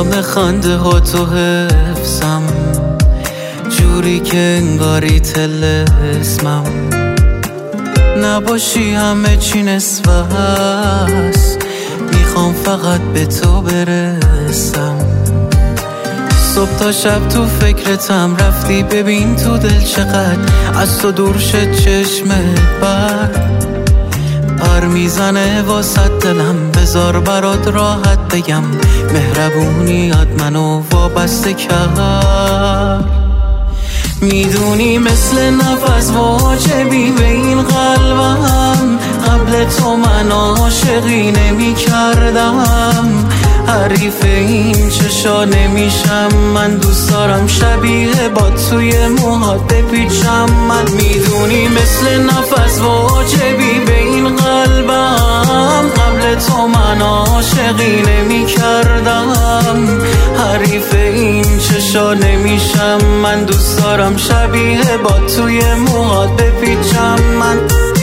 همه خنده ها تو حفظم، جوری که انگاری طلسمم. نباشی همه چی نصف هست، میخوام فقط به تو برسم. صبح تا شب تو فکرتم، رفتی ببین تو دل چقدر از تو دور شد چشمت پر میزنه واسه دلم. بذار برات راحت بگم، مهربونیات منو وابسته کرد. میدونی مثل نفس واجبی به این قلبم، قبل تو من عاشقی نمی کردم. حریف این چشا نمیشم، من دوست دارم شبیه با توی موهات بپیچم. من میدونی مثل نفس واجبی به این قلبم، قبل تو من عاشقی نمی کردم. حریف این چشا نمیشم، من دوست دارم شبیه با توی موهات بپیچم. من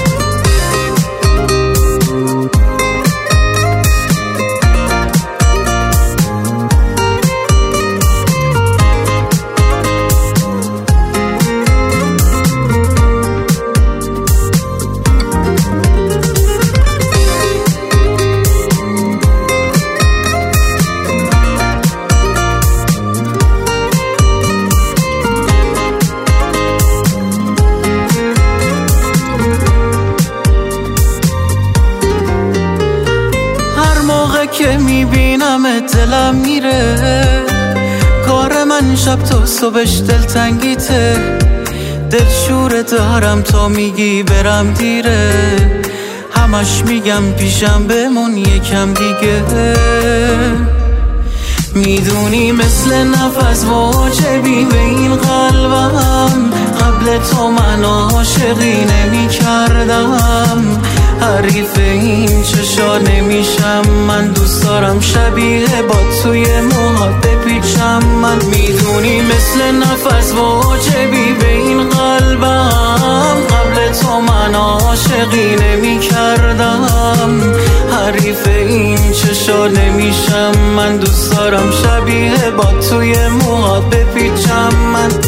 که میبینم دلم میره، کار من شب تو صبحش دلتنگیته. دلشوره دارم تا میگی برم دیره، همش میگم پیشم بمون یکم دیگه. میدونی مثل نفس واجبی به این قلبم، قبل تو من عاشقی نمی کردم. حریف این چشا نمیشم، من دوست دارم شبیه با توی موهات بپیچم. من میدونی مثل نفس واجبی به این قلبم، قبل تو من عاشقی نمی کردم. حریف این چشا نمیشم، من دوست دارم شبیه با توی موهات بپیچم. من